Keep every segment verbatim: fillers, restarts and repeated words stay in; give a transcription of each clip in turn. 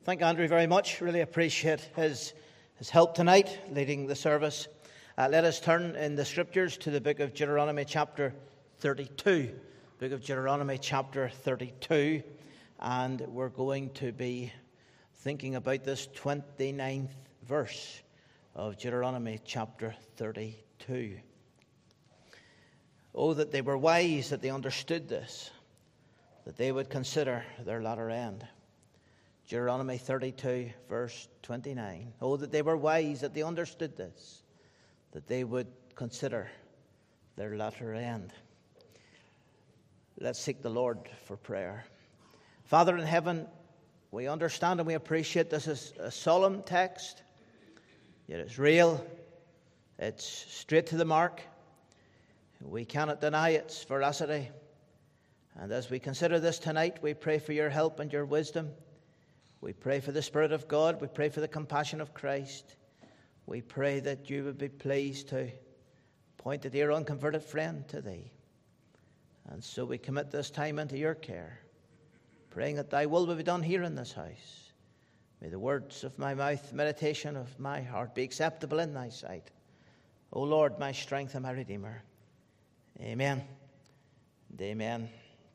Thank Andrew very much. Really appreciate his, his help tonight, leading the service. Uh, let us turn in the Scriptures to the book of Deuteronomy chapter thirty-two. Book of Deuteronomy chapter thirty-two. And we're going to be thinking about this twenty-ninth verse of Deuteronomy chapter thirty-two. Oh, that they were wise, that they understood this, that they would consider their latter end. Deuteronomy thirty-two, verse twenty-nine. Oh, that they were wise, that they understood this, that they would consider their latter end. Let's seek the Lord for prayer. Father in heaven, we understand and we appreciate this is a solemn text, yet it's real, it's straight to the mark. We cannot deny its veracity. And as we consider this tonight, we pray for your help and your wisdom. We pray for the Spirit of God. We pray for the compassion of Christ. We pray that you would be pleased to point the dear unconverted friend to thee. And so we commit this time into your care, praying that thy will be done here in this house. May the words of my mouth, the meditation of my heart be acceptable in thy sight. O Lord, my strength and my Redeemer. Amen and amen.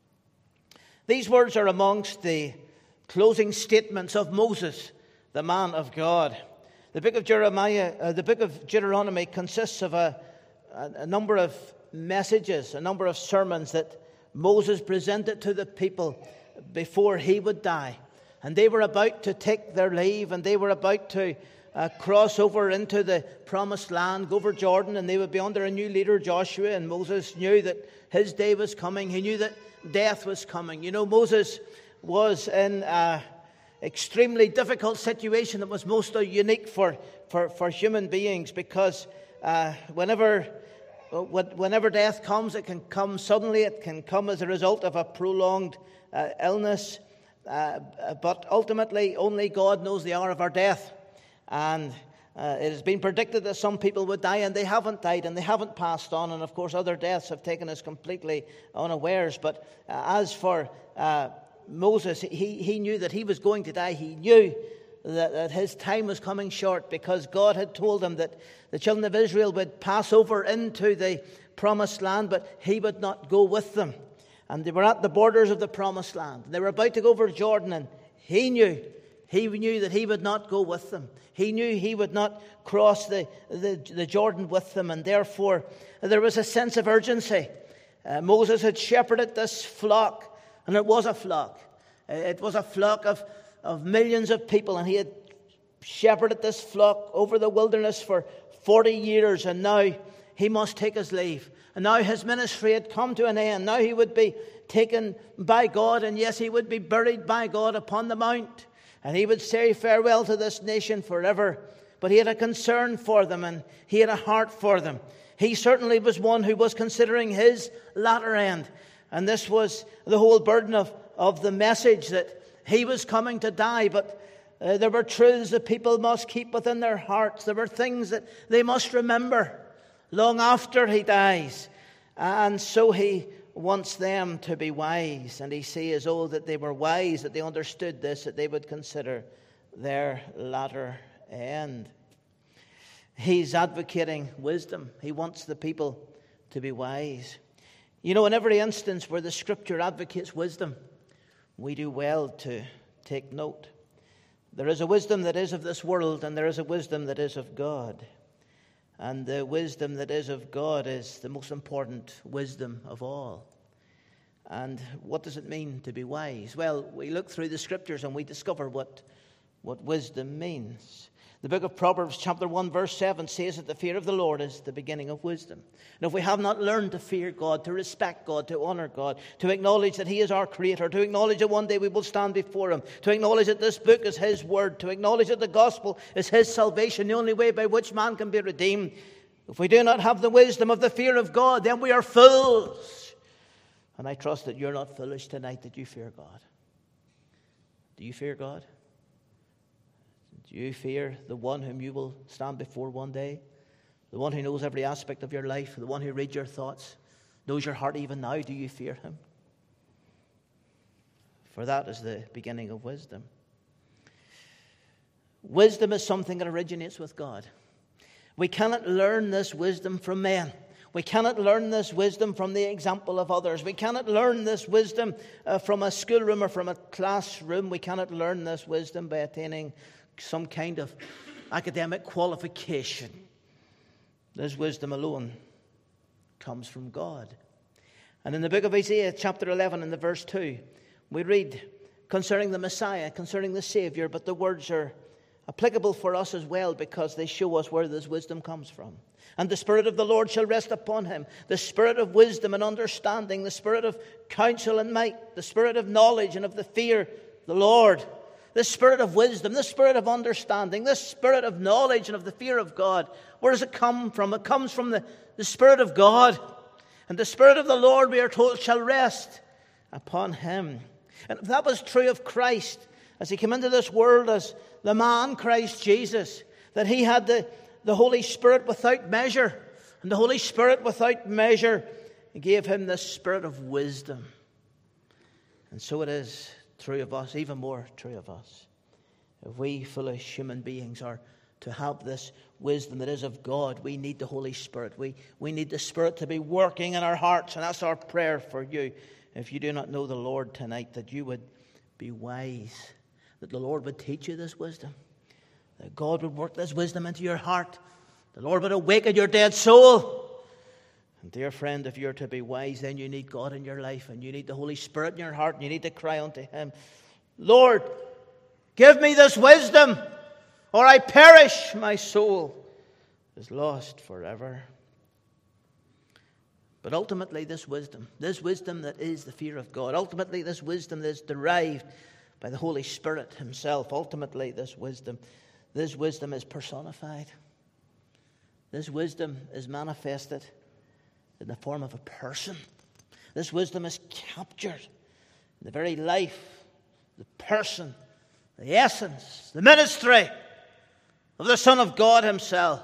These words are amongst the closing statements of Moses, the man of God. The book of Jeremiah, uh, the book of Deuteronomy consists of a, a, a number of messages, a number of sermons that Moses presented to the people before he would die. And they were about to take their leave, and they were about to uh, cross over into the promised land, go over Jordan, and they would be under a new leader, Joshua. And Moses knew that his day was coming. He knew that death was coming. You know, Moses was in an extremely difficult situation that was most unique for, for, for human beings, because uh, whenever whenever death comes, it can come suddenly, it can come as a result of a prolonged uh, illness, uh, but ultimately only God knows the hour of our death. And uh, it has been predicted that some people would die, and they haven't died, and they haven't passed on, and of course other deaths have taken us completely unawares. But uh, as for uh, Moses, he, he knew that he was going to die. He knew that, that his time was coming short, because God had told him that the children of Israel would pass over into the promised land, but he would not go with them. And they were at the borders of the promised land. They were about to go over Jordan, and he knew, he knew that he would not go with them. He knew he would not cross the, the, the Jordan with them, and therefore there was a sense of urgency. Uh, Moses had shepherded this flock. And it was a flock. It was a flock of, of millions of people. And he had shepherded this flock over the wilderness for forty years. And now he must take his leave. And now his ministry had come to an end. Now he would be taken by God. And yes, he would be buried by God upon the mount. And he would say farewell to this nation forever. But he had a concern for them, and he had a heart for them. He certainly was one who was considering his latter end. And this was the whole burden of, of the message, that he was coming to die. But uh, there were truths that people must keep within their hearts. There were things that they must remember long after he dies. And so he wants them to be wise. And he says, oh, that they were wise, that they understood this, that they would consider their latter end. He's advocating wisdom. He wants the people to be wise. You know, in every instance where the Scripture advocates wisdom, we do well to take note. There is a wisdom that is of this world, and there is a wisdom that is of God. And the wisdom that is of God is the most important wisdom of all. And what does it mean to be wise? Well, we look through the Scriptures and we discover what, what wisdom means. The book of Proverbs chapter one verse seven says that the fear of the Lord is the beginning of wisdom. And if we have not learned to fear God, to respect God, to honor God, to acknowledge that he is our creator, to acknowledge that one day we will stand before him, to acknowledge that this book is his word, to acknowledge that the gospel is his salvation, the only way by which man can be redeemed. If we do not have the wisdom of the fear of God, then we are fools. And I trust that you're not foolish tonight, that you fear God. Do you fear God? Do you fear the one whom you will stand before one day? The one who knows every aspect of your life, the one who reads your thoughts, knows your heart even now. Do you fear him? For that is the beginning of wisdom. Wisdom is something that originates with God. We cannot learn this wisdom from men. We cannot learn this wisdom from the example of others. We cannot learn this wisdom uh, from a schoolroom or from a classroom. We cannot learn this wisdom by attaining some kind of academic qualification. This wisdom alone comes from God. And in the book of Isaiah, chapter eleven, in the verse two, we read concerning the Messiah, concerning the Savior, but the words are applicable for us as well because they show us where this wisdom comes from. And the Spirit of the Lord shall rest upon him, the Spirit of wisdom and understanding, the Spirit of counsel and might, the Spirit of knowledge and of the fear of the Lord, the Spirit of wisdom, the Spirit of understanding, the Spirit of knowledge and of the fear of God. Where does it come from? It comes from the, the Spirit of God. And the Spirit of the Lord, we are told, shall rest upon him. And if that was true of Christ, as he came into this world as the man Christ Jesus, that he had the, the Holy Spirit without measure, and the Holy Spirit without measure gave him the Spirit of wisdom. And so it is true of us, even more true of us. If we foolish human beings are to have this wisdom that is of God, we need the Holy Spirit. We, we need the Spirit to be working in our hearts, and that's our prayer for you. If you do not know the Lord tonight, that you would be wise, that the Lord would teach you this wisdom, that God would work this wisdom into your heart, the Lord would awaken your dead soul. And dear friend, if you're to be wise, then you need God in your life, and you need the Holy Spirit in your heart, and you need to cry unto him, Lord, give me this wisdom, or I perish, my soul is lost forever. But ultimately this wisdom, this wisdom that is the fear of God, ultimately this wisdom that is derived by the Holy Spirit himself, ultimately this wisdom, this wisdom is personified. This wisdom is manifested in the form of a person. This wisdom is captured in the very life, the person, the essence, the ministry of the Son of God himself.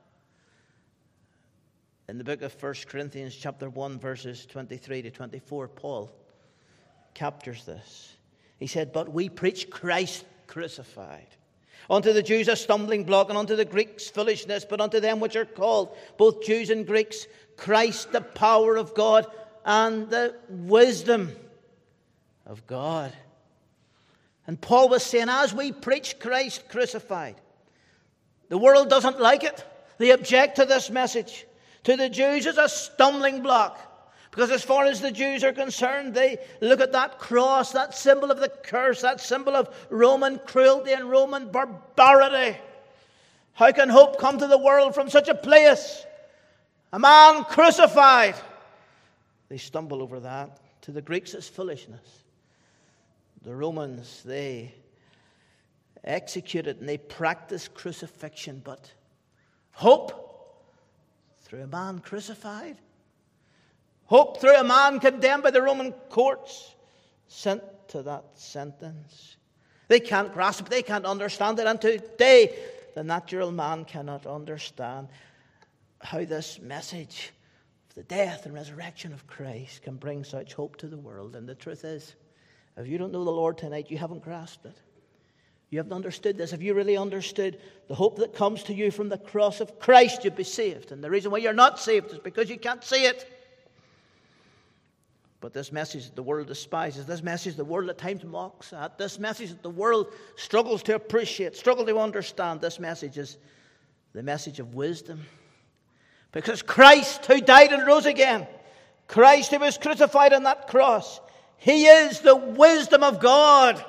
In the book of First Corinthians chapter one, verses twenty-three to twenty-four, Paul captures this. He said, but we preach Christ crucified. Unto the Jews a stumbling block, and unto the Greeks foolishness, but unto them which are called, both Jews and Greeks, Christ the power of God and the wisdom of God. And Paul was saying, as we preach Christ crucified, the world doesn't like it. They object to this message. To the Jews, it's a stumbling block. Because as far as the Jews are concerned, they look at that cross, that symbol of the curse, that symbol of Roman cruelty and Roman barbarity. How can hope come to the world from such a place? A man crucified. They stumble over that. To the Greeks, it's foolishness. The Romans, they executed and they practiced crucifixion, but hope through a man crucified. Hope through a man condemned by the Roman courts, sent to that sentence. They can't grasp it, they can't understand it, and today the natural man cannot understand how this message of the death and resurrection of Christ can bring such hope to the world. And the truth is, if you don't know the Lord tonight, you haven't grasped it. You haven't understood this. If you really understood the hope that comes to you from the cross of Christ, you'd be saved. And the reason why you're not saved is because you can't see it. But this message that the world despises, this message the world at times mocks at, this message that the world struggles to appreciate, struggles to understand, this message is the message of wisdom. Because Christ, who died and rose again, Christ who was crucified on that cross, he is the wisdom of God.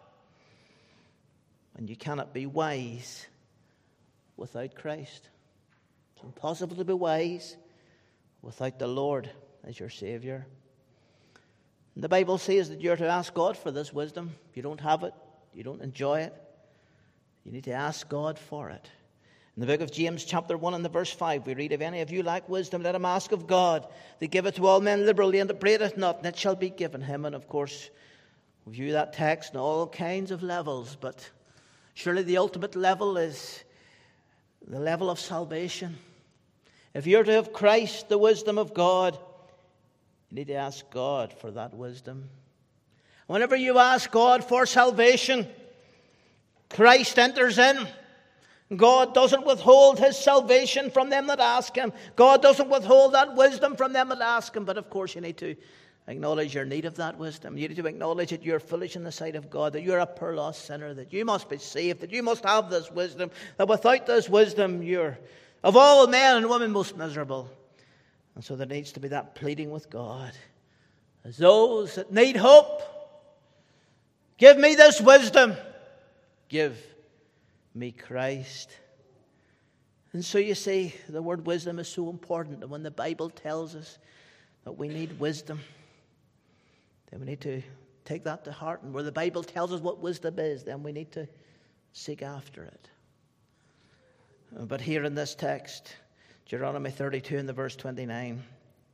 And you cannot be wise without Christ. It's impossible to be wise without the Lord as your Savior. And the Bible says that you're to ask God for this wisdom. If you don't have it, you don't enjoy it, you need to ask God for it. In the book of James chapter one and the verse five, we read, if any of you lack wisdom, let him ask of God, that giveth to all men liberally, and upbraideth not, and it shall be given him. And of course, we view that text on all kinds of levels, but surely the ultimate level is the level of salvation. If you're to have Christ, the wisdom of God, you need to ask God for that wisdom. Whenever you ask God for salvation, Christ enters in. God doesn't withhold his salvation from them that ask him. God doesn't withhold that wisdom from them that ask him. But of course you need to acknowledge your need of that wisdom. You need to acknowledge that you're foolish in the sight of God, that you're a poor lost sinner, that you must be saved, that you must have this wisdom, that without this wisdom you're, of all men and women, most miserable. And so there needs to be that pleading with God. As those that need hope, give me this wisdom. Give me Christ. And so you see, the word wisdom is so important. And when the Bible tells us that we need wisdom, then we need to take that to heart. And where the Bible tells us what wisdom is, then we need to seek after it. But here in this text, Deuteronomy thirty-two and the verse twenty-nine,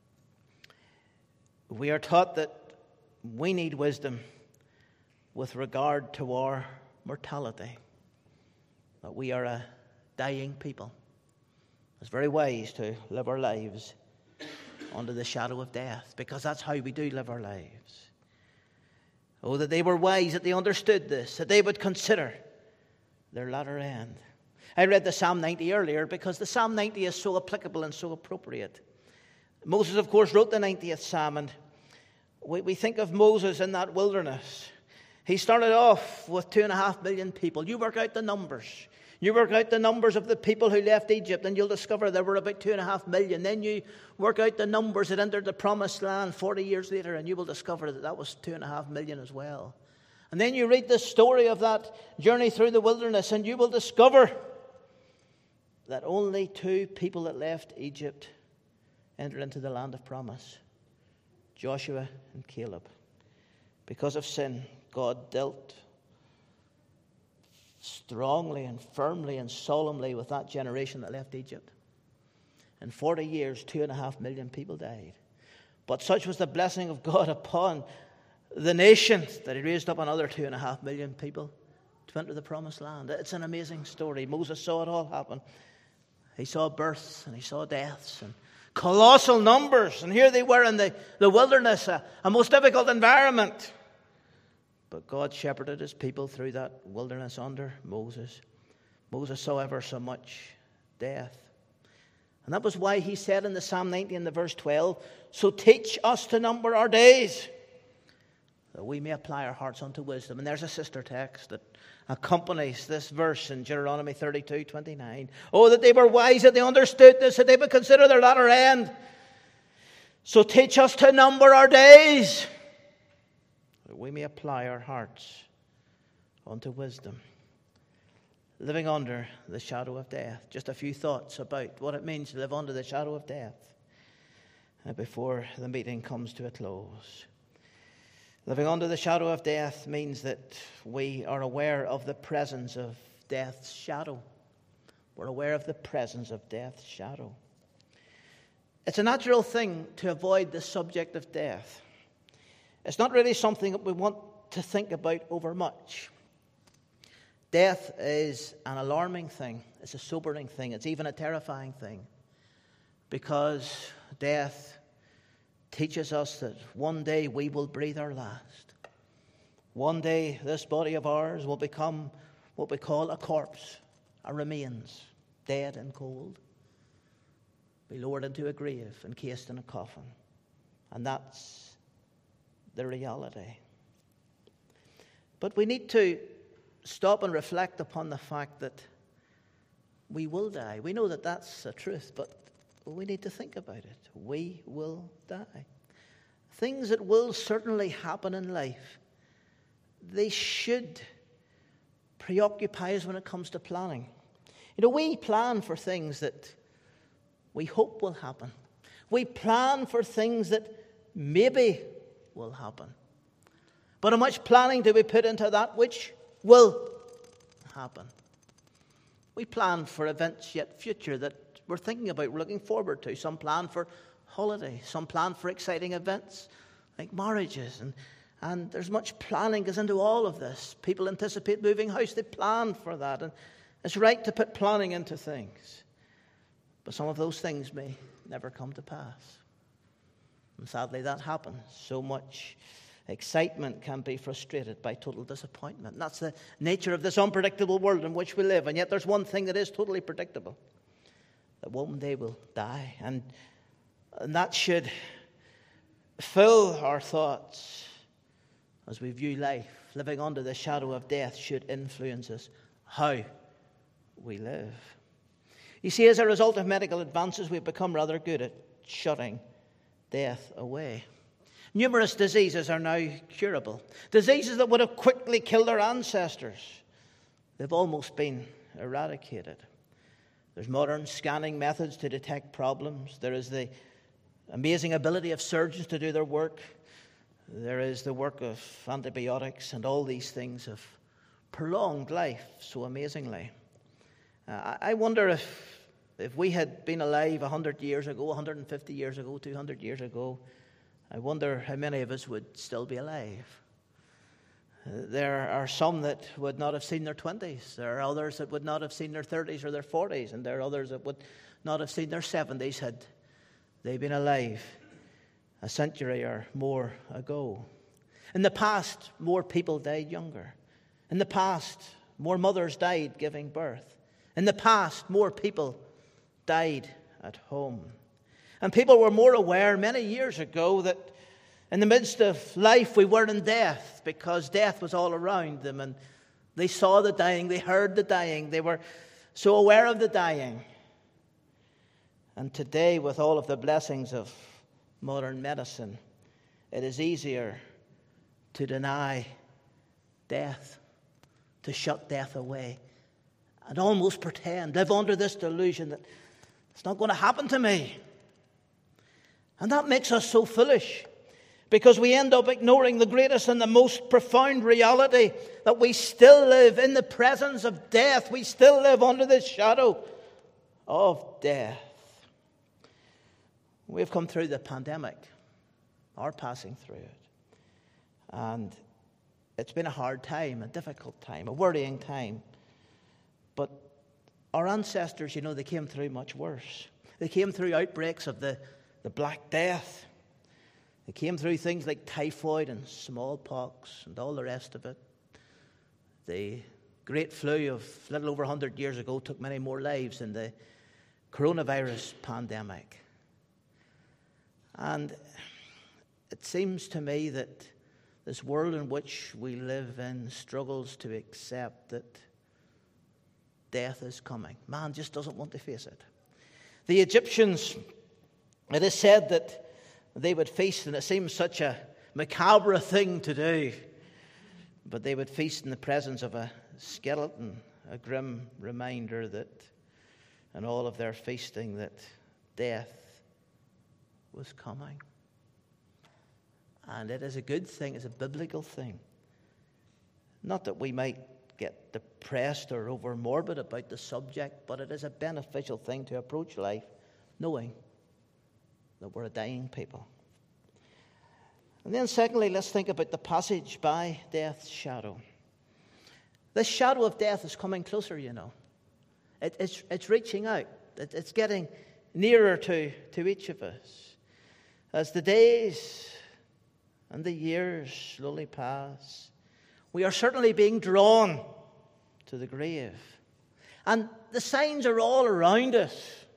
we are taught that we need wisdom with regard to our mortality. That we are a dying people. It's very wise to live our lives under the shadow of death, because that's how we do live our lives. Oh, that they were wise, that they understood this, that they would consider their latter end. I read the Psalm ninety earlier because the Psalm ninety is so applicable and so appropriate. Moses, of course, wrote the ninetieth Psalm, and we, we think of Moses in that wilderness. He started off with two and a half million people. You work out the numbers. You work out the numbers of the people who left Egypt, and you'll discover there were about two and a half million. Then you work out the numbers that entered the promised land forty years later, and you will discover that that was two and a half million as well. And then you read the story of that journey through the wilderness, and you will discover that only two people that left Egypt entered into the land of promise: Joshua and Caleb. Because of sin, God dealt strongly and firmly and solemnly with that generation that left Egypt. In forty years, two and a half million people died. But such was the blessing of God upon the nation that he raised up another two and a half million people to enter the promised land. It's an amazing story. Moses saw it all happen. He saw births and he saw deaths and colossal numbers. And here they were in the, the wilderness, a, a most difficult environment. But God shepherded his people through that wilderness under Moses. Moses saw ever so much death. And that was why he said in the Psalm ninety in the verse twelve, so teach us to number our days, that we may apply our hearts unto wisdom. And there's a sister text that accompanies this verse in Deuteronomy thirty-two twenty-nine. Oh, that they were wise, that they understood this, that they would consider their latter end. So teach us to number our days, that we may apply our hearts unto wisdom. Living under the shadow of death. Just a few thoughts about what it means to live under the shadow of death before the meeting comes to a close. Living under the shadow of death means that we are aware of the presence of death's shadow. We're aware of the presence of death's shadow. It's a natural thing to avoid the subject of death. It's not really something that we want to think about over much. Death is an alarming thing. It's a sobering thing. It's even a terrifying thing. Because death teaches us that one day we will breathe our last. One day this body of ours will become what we call a corpse, a remains, dead and cold. Be lowered into a grave, encased in a coffin. And that's the reality. But we need to stop and reflect upon the fact that we will die. We know that that's the truth, but we need to think about it. We will die. Things that will certainly happen in life, they should preoccupy us when it comes to planning. You know, we plan for things that we hope will happen. We plan for things that maybe will happen. But how much planning do we put into that which will happen? We plan for events yet future that we're thinking about, we're looking forward to. Some plan for holidays, some plan for exciting events like marriages, and, and there's much planning goes into all of this. People anticipate moving house, they plan for that, and it's right to put planning into things. But some of those things may never come to pass. And sadly that happens so much Excitement can be frustrated by total disappointment. And that's the nature of this unpredictable world in which we live. And yet there's one thing that is totally predictable, that one day we'll die. And, and that should fill our thoughts as we view life. Living under the shadow of death should influence us how we live. You see, as a result of medical advances, we've become rather good at shutting death away. Numerous diseases are now curable. Diseases that would have quickly killed our ancestors, they've almost been eradicated. There's modern scanning methods to detect problems. There is the amazing ability of surgeons to do their work. There is the work of antibiotics, and all these things have prolonged life so amazingly. Uh, I wonder if, if we had been alive one hundred years ago, one hundred fifty years ago, two hundred years ago, I wonder how many of us would still be alive. Uh, there are some that would not have seen their twenties. There are others that would not have seen their thirties or their forties. And there are others that would not have seen their seventies had they been alive a century or more ago. In the past, more people died younger. In the past, more mothers died giving birth. In the past, more people died at home. And people were more aware many years ago that in the midst of life we were in death, because death was all around them, and they saw the dying, they heard the dying, they were so aware of the dying. And today, with all of the blessings of modern medicine, it is easier to deny death, to shut death away, and almost pretend, live under this delusion that it's not going to happen to me. And that makes us so foolish, because we end up ignoring the greatest and the most profound reality, that we still live in the presence of death. We still live under the shadow of death. We've come through the pandemic, or passing through it. And it's been a hard time, a difficult time, a worrying time. But our ancestors, you know, they came through much worse. They came through outbreaks of the, the Black Death. They came through things like typhoid and smallpox and all the rest of it. The Great Flu of a little over one hundred years ago took many more lives than the coronavirus pandemic. And it seems to me that this world in which we live in struggles to accept that death is coming. Man just doesn't want to face it. The Egyptians, it is said that they would feast, and it seems such a macabre thing to do, but they would feast in the presence of a skeleton, a grim reminder that in all of their feasting that death was coming. And it is a good thing, it's a biblical thing. Not that we might get depressed or over morbid about the subject, but it is a beneficial thing to approach life knowing that we're a dying people. And then secondly, let's think about the passage by death's shadow. This shadow of death is coming closer, you know. It, it's, it's reaching out. It, it's getting nearer to, to each of us. As the days and the years slowly pass, we are certainly being drawn to the grave. And the signs are all around us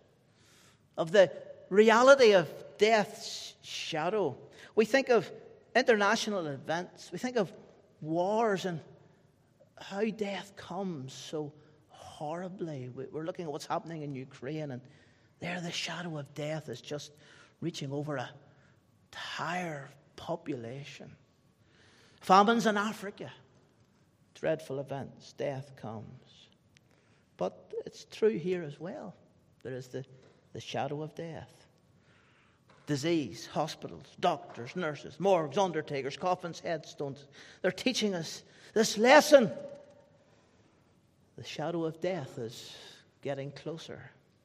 of the reality of death's shadow. We think of international events. We think of wars and how death comes so horribly. We're looking at what's happening in Ukraine, and there the shadow of death is just reaching over an entire population. Famines in Africa. Dreadful events. Death comes. But it's true here as well. There is the, the shadow of death. Disease, hospitals, doctors, nurses, morgues, undertakers, coffins, headstones. They're teaching us this lesson. The shadow of death is getting closer.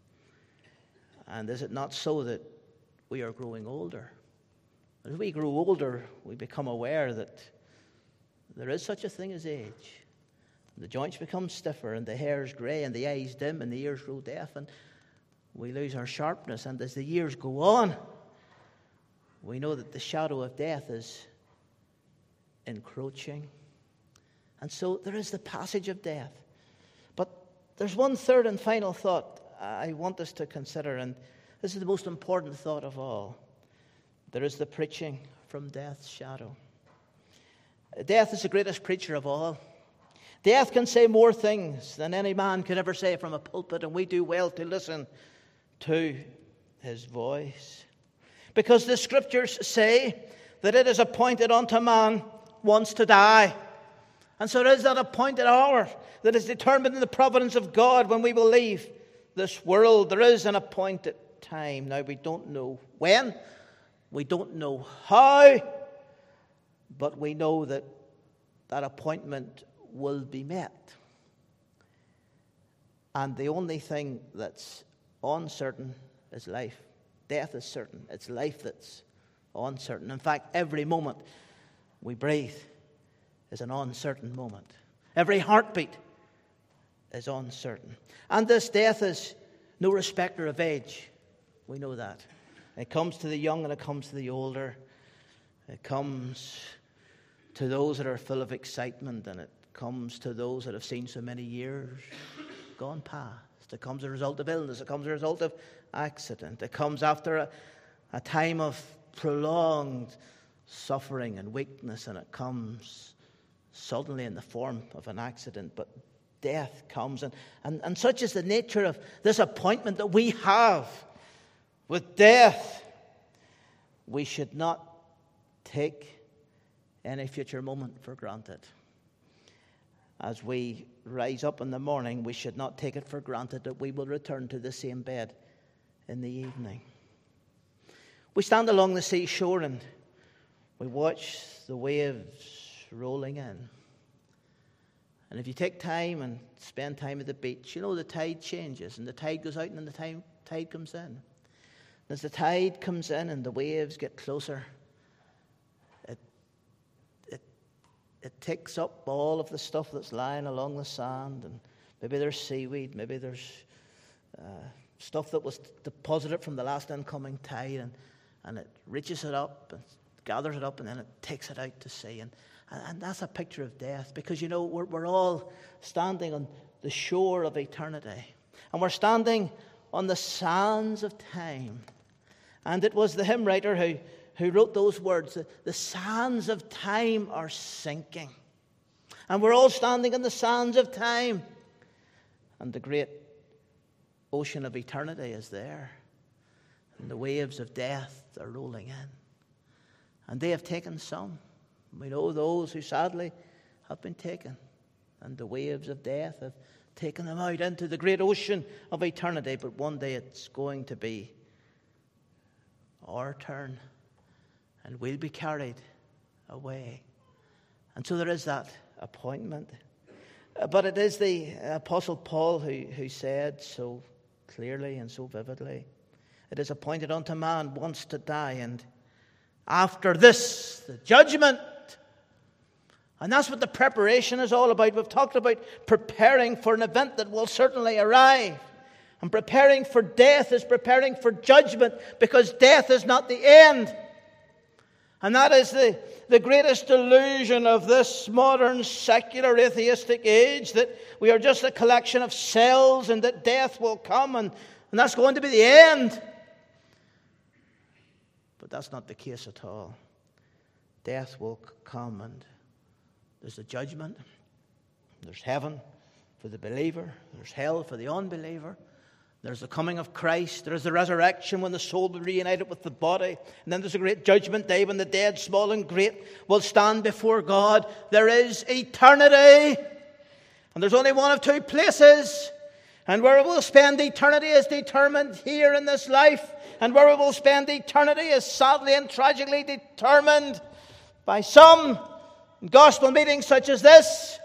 And is it not so that we are growing older? As we grow older, we become aware that there is such a thing as age. The joints become stiffer, and the hair is grey, and the eyes dim, and the ears grow deaf, and we lose our sharpness. And as the years go on, we know that the shadow of death is encroaching. And so there is the passage of death. But there's one third and final thought I want us to consider, and this is the most important thought of all. There is the preaching from death's shadow. Death is the greatest preacher of all. Death can say more things than any man could ever say from a pulpit, and we do well to listen to his voice. Because the Scriptures say that it is appointed unto man once to die. And so there is that appointed hour that is determined in the providence of God when we will leave this world. There is an appointed time. Now, we don't know when, we don't know how, but we know that that appointment will be met. And the only thing that's uncertain is life. Death is certain. It's life that's uncertain. In fact, every moment we breathe is an uncertain moment. Every heartbeat is uncertain. And this death is no respecter of age. We know that. It comes to the young and it comes to the older. It comes to those that are full of excitement, and it comes to those that have seen so many years gone past. It comes as a result of illness. It comes as a result of accident. It comes after a, a time of prolonged suffering and weakness, and it comes suddenly in the form of an accident. But death comes, and, and, and such is the nature of this appointment that we have with death. We should not take any future moment for granted. As we rise up in the morning, we should not take it for granted that we will return to the same bed in the evening. We stand along the seashore and we watch the waves rolling in. And if you take time and spend time at the beach, you know the tide changes, and the tide goes out and then the time, tide comes in. As the tide comes in and the waves get closer, it, it, it takes up all of the stuff that's lying along the sand, and maybe there's seaweed, maybe there's uh, stuff that was deposited from the last incoming tide, and, and it reaches it up and gathers it up, and then it takes it out to sea. And, and, and that's a picture of death, because, you know, we're, we're all standing on the shore of eternity, and we're standing on the sands of time. And it was the hymn writer who, who wrote those words, the sands of time are sinking. And we're all standing on the sands of time. And the great ocean of eternity is there. And the waves of death are rolling in. And they have taken some. We know those who sadly have been taken. And the waves of death have taken them out into the great ocean of eternity. But one day it's going to be our turn, and we'll be carried away. And so there is that appointment. But it is the Apostle Paul who, who said so clearly and so vividly, it is appointed unto man once to die, and after this, the judgment. And that's what the preparation is all about. We've talked about preparing for an event that will certainly arrive. And preparing for death is preparing for judgment, because death is not the end. And that is the, the greatest delusion of this modern secular atheistic age, that we are just a collection of cells and that death will come and, and that's going to be the end. But that's not the case at all. Death will come, and there's the judgment. There's heaven for the believer. There's hell for the unbeliever. There's the coming of Christ. There's the resurrection when the soul will be reunited with the body. And then there's a great judgment day when the dead, small and great, will stand before God. There is eternity. And there's only one of two places. And where we will spend eternity is determined here in this life. And where we will spend eternity is sadly and tragically determined by some gospel meetings such as this.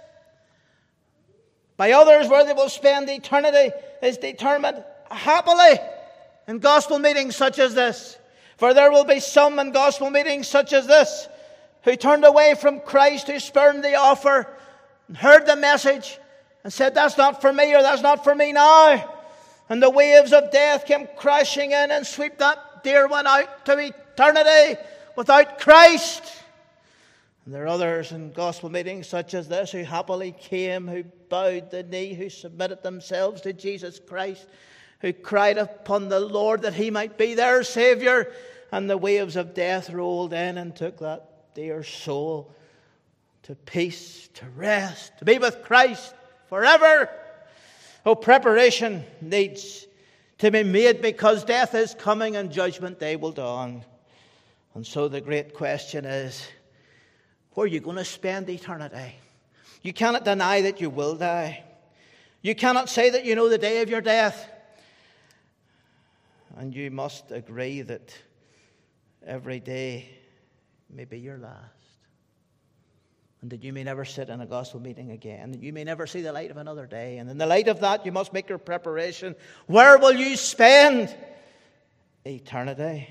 By others, where they will spend eternity is determined happily in gospel meetings such as this. For there will be some in gospel meetings such as this who turned away from Christ, who spurned the offer, and heard the message, and said, that's not for me, or that's not for me now. And the waves of death came crashing in and swept that dear one out to eternity without Christ. And there are others in gospel meetings such as this who happily came, who bowed the knee, who submitted themselves to Jesus Christ, who cried upon the Lord that he might be their Saviour. And the waves of death rolled in and took that dear soul to peace, to rest, to be with Christ forever. Oh, preparation needs to be made because death is coming and judgment day will dawn. And so the great question is, where are you going to spend eternity? You cannot deny that you will die. You cannot say that you know the day of your death. And you must agree that every day may be your last. And that you may never sit in a gospel meeting again. That you may never see the light of another day. And in the light of that, you must make your preparation. Where will you spend eternity?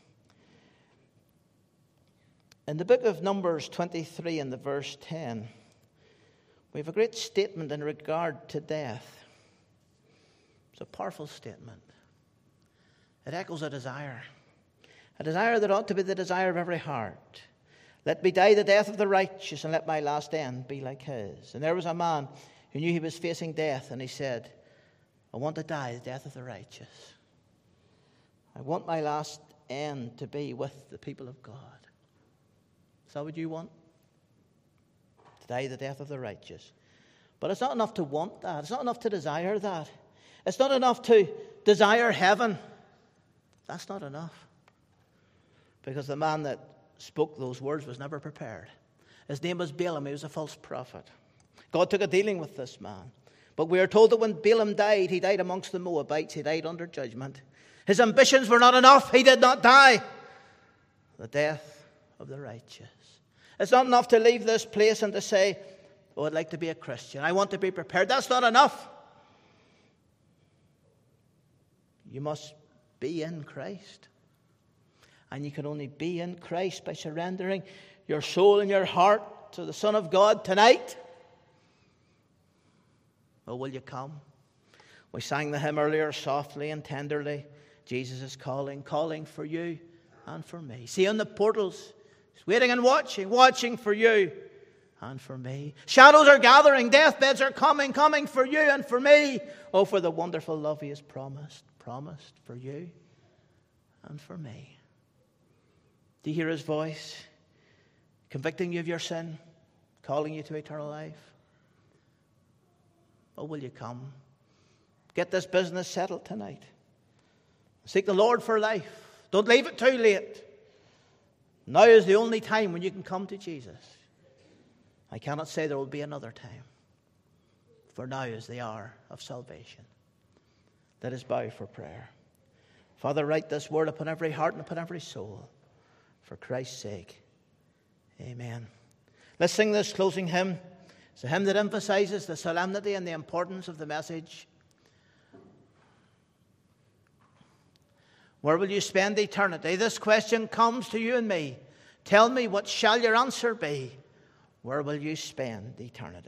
In the book of Numbers twenty-three and the verse ten, we have a great statement in regard to death. It's a powerful statement. It echoes a desire. A desire that ought to be the desire of every heart. Let me die the death of the righteous, and let my last end be like his. And there was a man who knew he was facing death, and he said, I want to die the death of the righteous. I want my last end to be with the people of God. Is that what you want? To die the death of the righteous. But it's not enough to want that. It's not enough to desire that. It's not enough to desire heaven. That's not enough. Because the man that spoke those words was never prepared. His name was Balaam. He was a false prophet. God took a dealing with this man. But we are told that when Balaam died, he died amongst the Moabites. He died under judgment. His ambitions were not enough. He did not die the death of the righteous. It's not enough to leave this place and to say, oh, I'd like to be a Christian. I want to be prepared. That's not enough. You must be in Christ. And you can only be in Christ by surrendering your soul and your heart to the Son of God tonight. Oh, will you come? We sang the hymn earlier softly and tenderly. Jesus is calling, calling for you and for me. See on the portals, he's waiting and watching, watching for you and for me. Shadows are gathering, deathbeds are coming, coming for you and for me. Oh, for the wonderful love he has promised, promised for you and for me. Do you hear his voice convicting you of your sin, calling you to eternal life? Oh, will you come? Get this business settled tonight. Seek the Lord for life. Don't leave it too late. Now is the only time when you can come to Jesus. I cannot say there will be another time. For now is the hour of salvation. Let us bow for prayer. Father, write this word upon every heart and upon every soul. For Christ's sake. Amen. Let's sing this closing hymn. It's a hymn that emphasizes the solemnity and the importance of the message. Where will you spend eternity? This question comes to you and me. Tell me, what shall your answer be? Where will you spend eternity?